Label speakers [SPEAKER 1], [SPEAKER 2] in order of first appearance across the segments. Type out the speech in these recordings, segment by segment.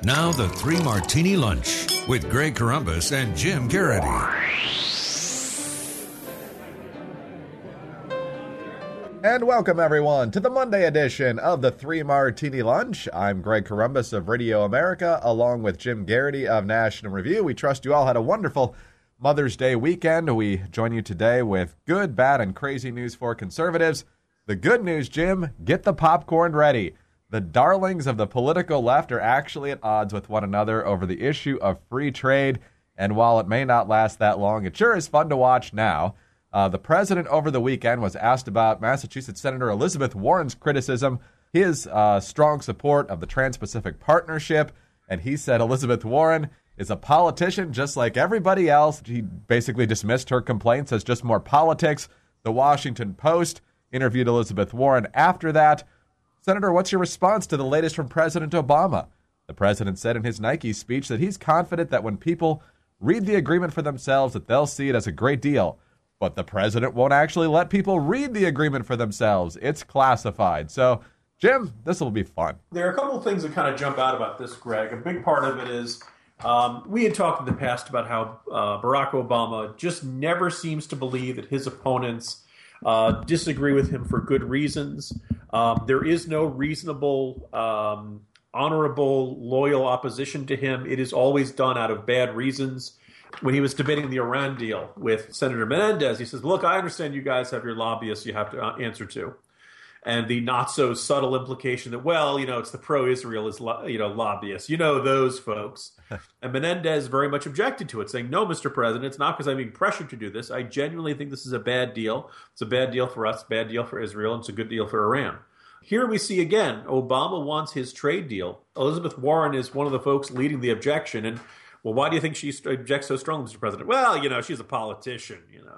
[SPEAKER 1] Now the Three Martini Lunch with Greg Corombos and Jim Garrity.
[SPEAKER 2] And welcome, everyone, to the Monday edition of the Three Martini Lunch. I'm Greg Corombos of Radio America, along with Jim Garrity of National Review. We trust you all had a wonderful Mother's Day weekend. We join you today with good, bad, and crazy news for conservatives. The good news, Jim, get the popcorn ready. The darlings of the political left are actually at odds with one another over the issue of free trade, and while it may not last that long, it sure is fun to watch now. The president over the weekend was asked about Massachusetts Senator Elizabeth Warren's criticism, his strong support of the Trans-Pacific Partnership, and he said Elizabeth Warren is a politician just like everybody else. He basically dismissed her complaints as just more politics. The Washington Post interviewed Elizabeth Warren after that. Senator, what's your response to the latest from President Obama? The president said in his Nike speech that he's confident that when people read the agreement for themselves, that they'll see it as a great deal. But the president won't actually let people read the agreement for themselves. It's classified. So, Jim, this will be fun.
[SPEAKER 3] There are a couple of things that kind of jump out about this, Greg. A big part of it is we had talked in the past about how Barack Obama just never seems to believe that his opponents disagree with him for good reasons. There is no reasonable, honorable, loyal opposition to him. It is always done out of bad reasons. When he was debating the Iran deal with Senator Menendez, he says, look, I understand you guys have your lobbyists you have to answer to. And the not-so-subtle implication that, well, it's the pro-Israel lobbyists. Those folks. And Menendez very much objected to it, saying, no, Mr. President, it's not because I'm being pressured to do this. I genuinely think this is a bad deal. It's a bad deal for us, bad deal for Israel, and it's a good deal for Iran. Here we see again, Obama wants his trade deal. Elizabeth Warren is one of the folks leading the objection. And, well, why do you think she objects so strongly, Mr. President? Well, she's a politician.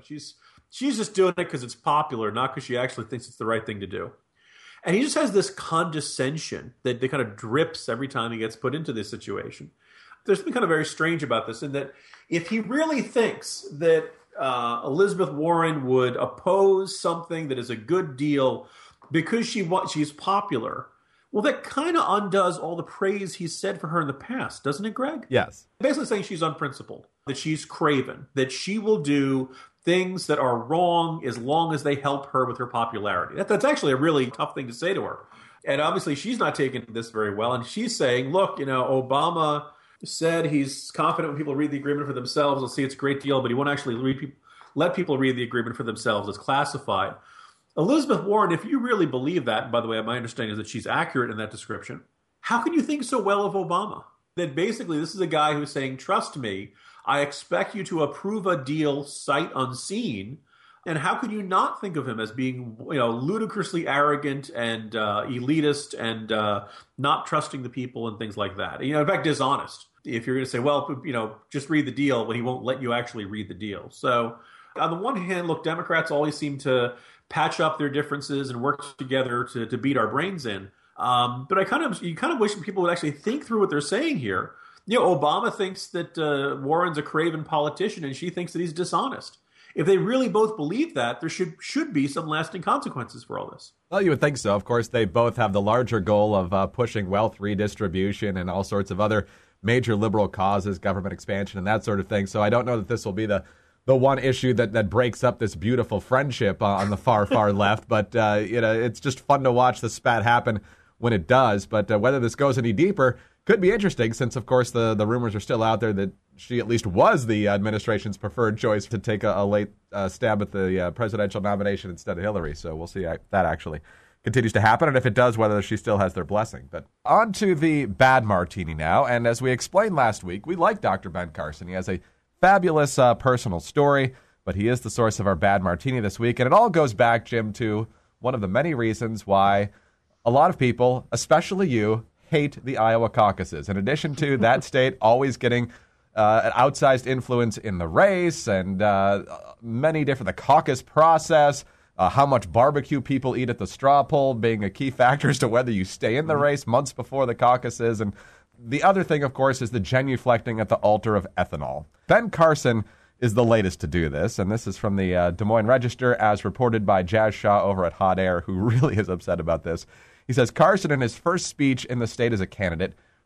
[SPEAKER 3] She's just doing it because it's popular, not because she actually thinks it's the right thing to do. And he just has this condescension that kind of drips every time he gets put into this situation. There's something kind of very strange about this, in that if he really thinks that Elizabeth Warren would oppose something that is a good deal because she's popular, well, that kind of undoes all the praise he's said for her in the past, doesn't it, Greg?
[SPEAKER 2] Yes.
[SPEAKER 3] Basically saying she's unprincipled, that she's craven, that she will do things that are wrong as long as they help her with her popularity. That's actually a really tough thing to say to her. And obviously she's not taking this very well. And she's saying, look, Obama said he's confident when people read the agreement for themselves, they'll see it's a great deal, but he won't actually let people read the agreement for themselves. It's classified. Elizabeth Warren, if you really believe that, and by the way, my understanding is that she's accurate in that description, how can you think so well of Obama? That basically this is a guy who's saying, trust me, I expect you to approve a deal sight unseen. And how could you not think of him as being, ludicrously arrogant and elitist and not trusting the people and things like that? In fact, dishonest. If you're going to say, well, just read the deal, when he won't let you actually read the deal. So on the one hand, look, Democrats always seem to patch up their differences and work together to beat our brains in. But you kind of wish people would actually think through what they're saying here. Obama thinks that Warren's a craven politician, and she thinks that he's dishonest. If they really both believe that, there should be some lasting consequences for all this.
[SPEAKER 2] Well, you would think so. Of course, they both have the larger goal of pushing wealth redistribution and all sorts of other major liberal causes, government expansion, and that sort of thing. So I don't know that this will be the one issue that breaks up this beautiful friendship on the far, far left. But, it's just fun to watch the spat happen when it does. But whether this goes any deeper could be interesting, since, of course, the rumors are still out there that she at least was the administration's preferred choice to take a late stab at the presidential nomination instead of Hillary. So we'll see if that actually continues to happen, and if it does, whether she still has their blessing. But on to the bad martini now. And as we explained last week, we like Dr. Ben Carson. He has a fabulous personal story, but he is the source of our bad martini this week. And it all goes back, Jim, to one of the many reasons why a lot of people, especially you, hate the Iowa caucuses. In addition to that state always getting an outsized influence in the race and many different, the caucus process, how much barbecue people eat at the straw poll being a key factor as to whether you stay in the race months before the caucuses. And the other thing, of course, is the genuflecting at the altar of ethanol. Ben Carson is the latest to do this, and this is from the Des Moines Register, as reported by Jazz Shaw over at Hot Air, who really is upset about this. He says, Carson, in his first speech in the state as a candidate,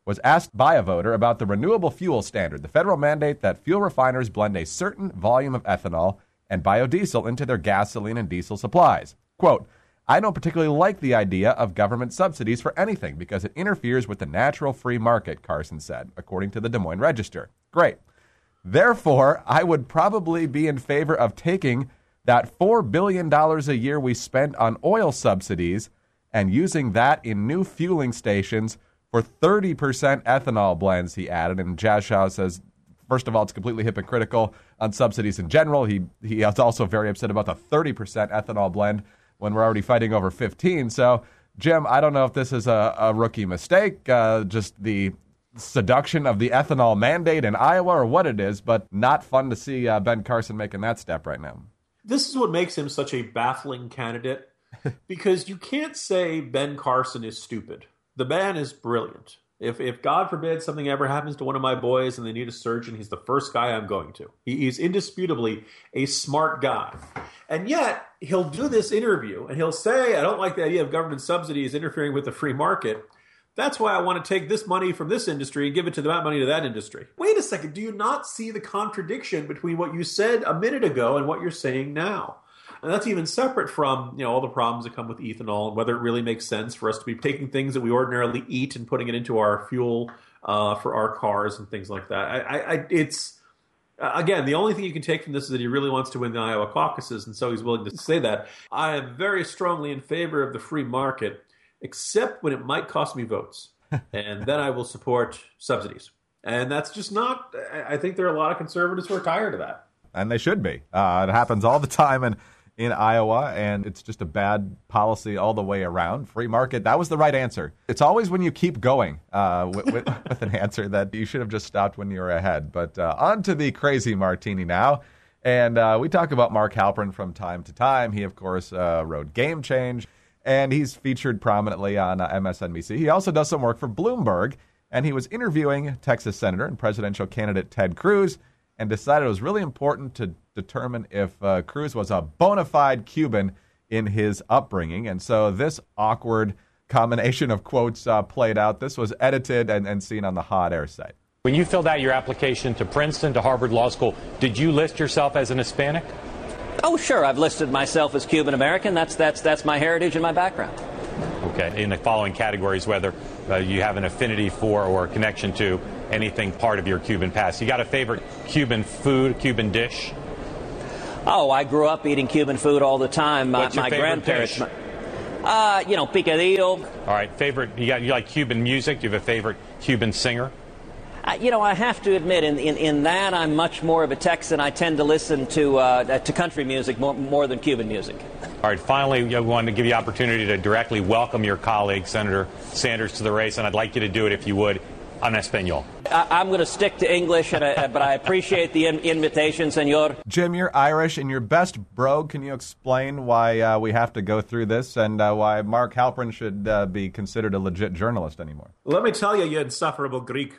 [SPEAKER 2] was asked by a voter about the renewable fuel standard, the federal mandate that fuel refiners blend a certain volume of ethanol and biodiesel into their gasoline and diesel supplies. Quote, I don't particularly like the idea of government subsidies for anything because it interferes with the natural free market, Carson said, according to the Des Moines Register. Great. Therefore, I would probably be in favor of taking that $4 billion a year we spend on oil subsidies and using that in new fueling stations for 30% ethanol blends, he added. And Jaschow says, first of all, it's completely hypocritical on subsidies in general. He is also very upset about the 30% ethanol blend when we're already fighting over 15. So, Jim, I don't know if this is a rookie mistake, just the seduction of the ethanol mandate in Iowa or what it is, but not fun to see Ben Carson making that step right now.
[SPEAKER 3] This is what makes him such a baffling candidate, because you can't say Ben Carson is stupid. The man is brilliant. If God forbid something ever happens to one of my boys and they need a surgeon, he's the first guy I'm going to. He's indisputably a smart guy. And yet, he'll do this interview and he'll say, I don't like the idea of government subsidies interfering with the free market. That's why I want to take this money from this industry and give it to that money to that industry. Wait a second. Do you not see the contradiction between what you said a minute ago and what you're saying now? And that's even separate from, all the problems that come with ethanol and whether it really makes sense for us to be taking things that we ordinarily eat and putting it into our fuel for our cars and things like that. It's again, the only thing you can take from this is that he really wants to win the Iowa caucuses, and so he's willing to say that. I am very strongly in favor of the free market, except when it might cost me votes. And then I will support subsidies. And that's just not, I think there are a lot of conservatives who are tired of that.
[SPEAKER 2] And they should be. It happens all the time in Iowa, and it's just a bad policy all the way around. Free market, that was the right answer. It's always when you keep going with an answer that you should have just stopped when you were ahead. But on to the crazy martini now. And we talk about Mark Halperin from time to time. He, of course, wrote Game Change, and he's featured prominently on MSNBC. He also does some work for Bloomberg, and he was interviewing Texas Senator and presidential candidate Ted Cruz and decided it was really important to determine if Cruz was a bona fide Cuban in his upbringing. And so this awkward combination of quotes played out. This was edited and seen on the Hot Air site.
[SPEAKER 4] When you filled out your application to Princeton, to Harvard Law School, did you list yourself as an Hispanic?
[SPEAKER 5] Oh, sure. I've listed myself as Cuban American. That's my heritage and my background.
[SPEAKER 4] Okay. In the following categories, whether you have an affinity for or connection to anything part of your Cuban past. You got a favorite Cuban food, Cuban dish?
[SPEAKER 5] Oh, I grew up eating Cuban food all the time.
[SPEAKER 4] What's your
[SPEAKER 5] my
[SPEAKER 4] favorite
[SPEAKER 5] grandparents,
[SPEAKER 4] dish?
[SPEAKER 5] picadillo.
[SPEAKER 4] All right. Favorite? You like Cuban music? Do you have a favorite Cuban singer?
[SPEAKER 5] I have to admit, in that I'm much more of a Texan. I tend to listen to country music more than Cuban music.
[SPEAKER 4] All right. Finally, I wanted to give you the opportunity to directly welcome your colleague, Senator Sanders, to the race, and I'd like you to do it, if you would, en español.
[SPEAKER 5] I'm going to stick to English, but I appreciate the invitation, senor.
[SPEAKER 2] Jim, you're Irish and you're best brogue. Can you explain why we have to go through this and why Mark Halperin should be considered a legit journalist anymore?
[SPEAKER 3] Let me tell you, you insufferable Greek.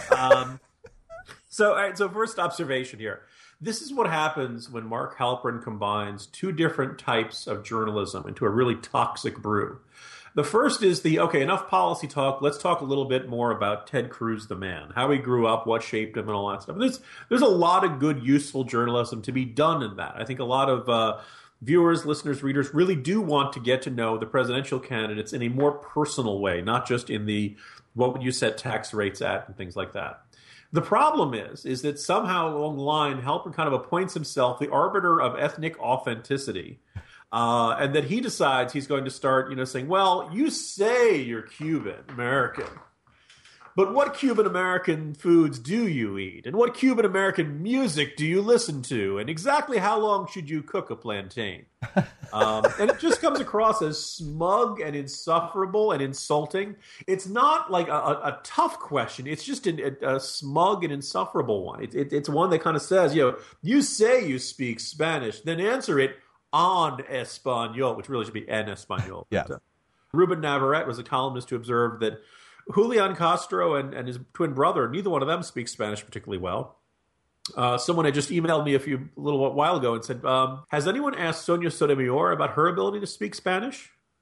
[SPEAKER 3] So first observation here. This is what happens when Mark Halperin combines two different types of journalism into a really toxic brew. The first is enough policy talk. Let's talk a little bit more about Ted Cruz, the man, how he grew up, what shaped him, and all that stuff. There's a lot of good, useful journalism to be done in that. I think a lot of viewers, listeners, readers really do want to get to know the presidential candidates in a more personal way, not just in the what would you set tax rates at and things like that. The problem is that somehow along the line, Halperin kind of appoints himself the arbiter of ethnic authenticity. And that he decides he's going to start, saying, well, you say you're Cuban American, but what Cuban American foods do you eat? And what Cuban American music do you listen to? And exactly how long should you cook a plantain? And it just comes across as smug and insufferable and insulting. It's not like a tough question. It's just a smug and insufferable one. It's one that kind of says, you say you speak Spanish, then answer it en español, which really should be en español.
[SPEAKER 2] Yeah.
[SPEAKER 3] Ruben Navarrete was a columnist who observed that Julian Castro and his twin brother, neither one of them speak Spanish particularly well. Someone had just emailed me a little while ago and said, has anyone asked Sonia Sotomayor about her ability to speak Spanish?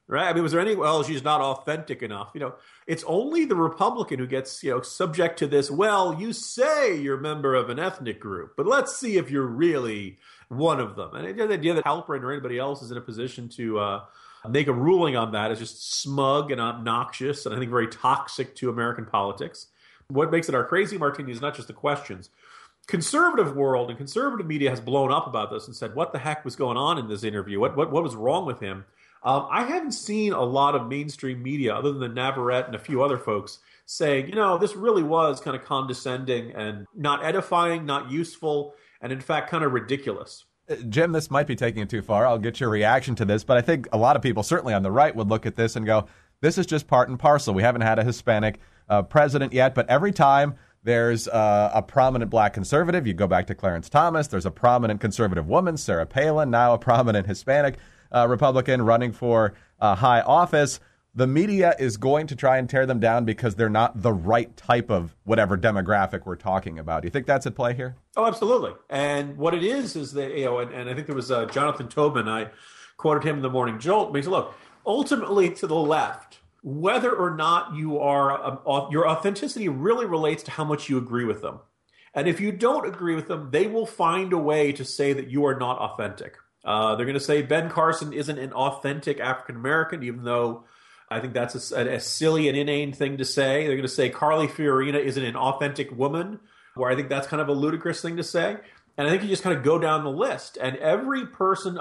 [SPEAKER 3] right? I mean, was there any, well, she's not authentic enough. It's only the Republican who gets, subject to this, well, you say you're a member of an ethnic group, but let's see if you're really one of them. And the idea that Halperin or anybody else is in a position to make a ruling on that is just smug and obnoxious and I think very toxic to American politics. What makes it our crazy martini is not just the questions. Conservative world and conservative media has blown up about this and said, what the heck was going on in this interview? What was wrong with him? I haven't seen a lot of mainstream media, other than Navarrete and a few other folks, saying, this really was kind of condescending and not edifying, not useful, and in fact kind of ridiculous.
[SPEAKER 2] Jim, this might be taking it too far. I'll get your reaction to this, but I think a lot of people, certainly on the right, would look at this and go, this is just part and parcel. We haven't had a Hispanic president yet, but every time there's a prominent black conservative, you go back to Clarence Thomas, there's a prominent conservative woman, Sarah Palin, now a prominent Hispanic Republican running for high office. The media is going to try and tear them down because they're not the right type of whatever demographic we're talking about. Do you think that's at play here?
[SPEAKER 3] Oh, absolutely. And what it is that, and I think there was Jonathan Tobin, I quoted him in the Morning Jolt, he said, look, ultimately to the left, whether or not you are, your authenticity really relates to how much you agree with them. And if you don't agree with them, they will find a way to say that you are not authentic. They're going to say Ben Carson isn't an authentic African-American, even though I think that's a silly and inane thing to say. They're going to say Carly Fiorina isn't an authentic woman, where I think that's kind of a ludicrous thing to say. And I think you just kind of go down the list. And every person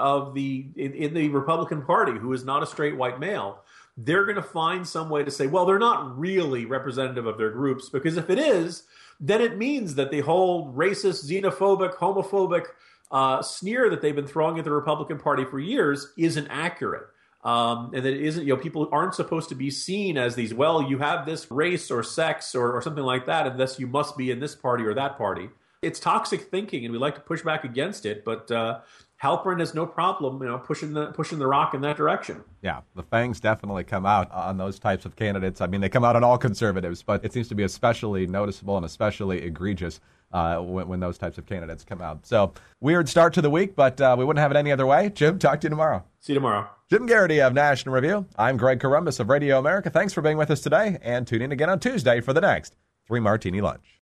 [SPEAKER 3] in the Republican Party who is not a straight white male, they're going to find some way to say, well, they're not really representative of their groups, because if it is, then it means that the whole racist, xenophobic, homophobic sneer that they've been throwing at the Republican Party for years isn't accurate. And that it isn't, people aren't supposed to be seen as these, well, you have this race or sex or something like that, and thus you must be in this party or that party. It's toxic thinking, and we like to push back against it, but Halperin has no problem, pushing the rock in that direction.
[SPEAKER 2] Yeah, the fangs definitely come out on those types of candidates. I mean, they come out on all conservatives, but it seems to be especially noticeable and especially egregious when those types of candidates come out. So, weird start to the week, but we wouldn't have it any other way. Jim, talk to you tomorrow.
[SPEAKER 3] See you tomorrow.
[SPEAKER 2] Jim Garrity of National Review. I'm Greg Corombos of Radio America. Thanks for being with us today, and tune in again on Tuesday for the next 3 Martini Lunch.